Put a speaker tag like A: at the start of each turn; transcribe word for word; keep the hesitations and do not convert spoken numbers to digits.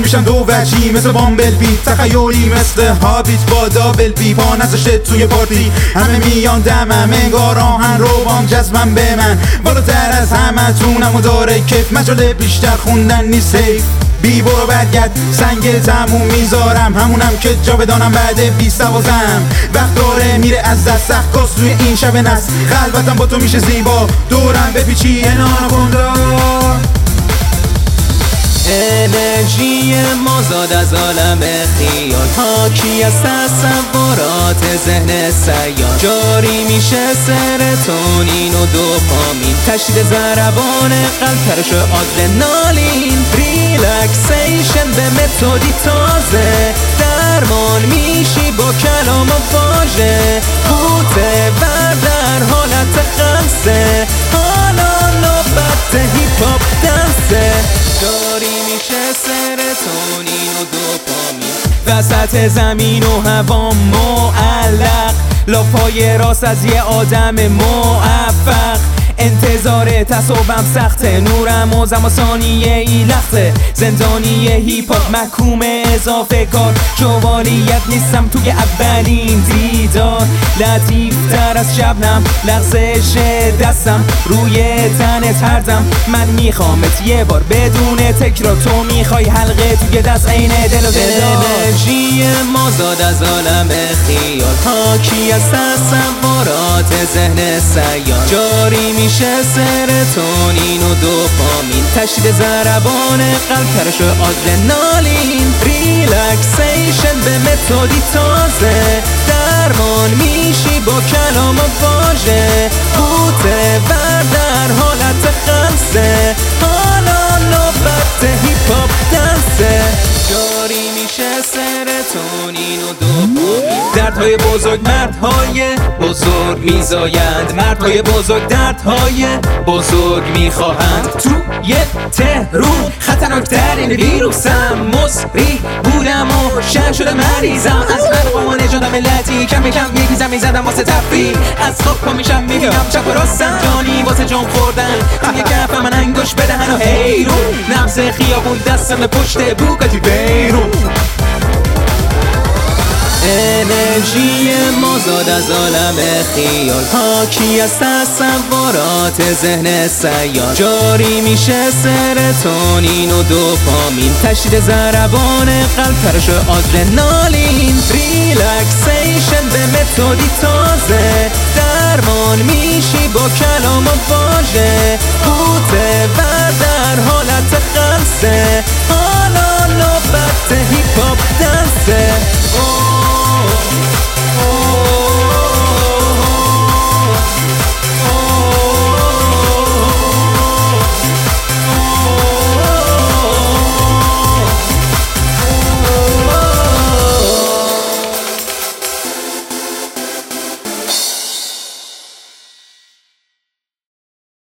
A: میشم دو وجهی مثل بامبل بی، تخیلی مثل هابیت با دابل بی، پا نذاشته توی پارتی همه میان دمم، انگار آهن روبان جذبم به من، بالاتر از همه تونم و داره کیف، مجال بیشتر خوندن نیست حیف. بی برو برگرد سنگ تموم میذارم، همونم که جا بدانم بعد بیست دوازم، وقت داره میره از دست، سخت کاست توی این شب نست، خلوتم با تو میشه زیبا، دورم بپیچی اناناکوندا.
B: انرژی مازاد از عالم خیال، حاکی از تصورات ذهن سیال، جاری میشه سرتونین و دوپامین، تشدید ضربان قلب، ترش آدرنالین، ریلکسیشن به متدی تازه، درمان میشی با کلام و واژه، بوته ور در حالت خمسه، حالا نوبت هیپ هاپ دنسه، جاری میشه سرتونین و دوپامین، وسط زمین و هوا معلق، لاپای راست از یه آدم موفق، انتظار تصابم سخته، نورم و زمان ثانیه ای لخته، زندانی هیپ هاپ محکوم اضافه کار، شوالیت نیستم توی اولین دیدار، لطیف تر از شبنم، لغزش دستم روی تنت هردم، من میخوامت یه بار بدون تکرار، تو میخوای حلقه توی دست عین دل و دلدار. انرژی مازاد از عالم خیال، حاکی از تصورات ذهن سیال، جاری میشه سرتونین و دوپامین، تشدید ضربان قلب، ترش آدرنالین، ریلکسیشن به متدی تازه، درمان میشی با کلام و واژه، بوته ور در حالت خمسه، حالا نوبت هیپ هاپ دنسه، جاری میشه سرتونین و دوپامین، دردهای بزرگ مردهای بزرگ میزایند، مردهای بزرگ دردهای بزرگ میخواهند، تو یه تهرون خطرناکترین ویروسم، مصری بودم و شهر شده مریضم، از من قمان نژاد ملتی کم کم میریزم، میزدم واسه تفریح، از خواب پا میشم میبینم چپ و راستم، جانی واسه جام خوردن، توی کف من انگوش بدهن و حیرون، نبض خیابون دستم پشت بوگاتی بیرون. انرژی مازاد از عالم خیال، حاکی از تصورات ذهن سیال، جاری میشه سرتونین و دوپامین، تشدید ضربان قلب، ترش آدرنالین، ریلکسیشن به متدی تازه، درمان میشی با کلام و واژه،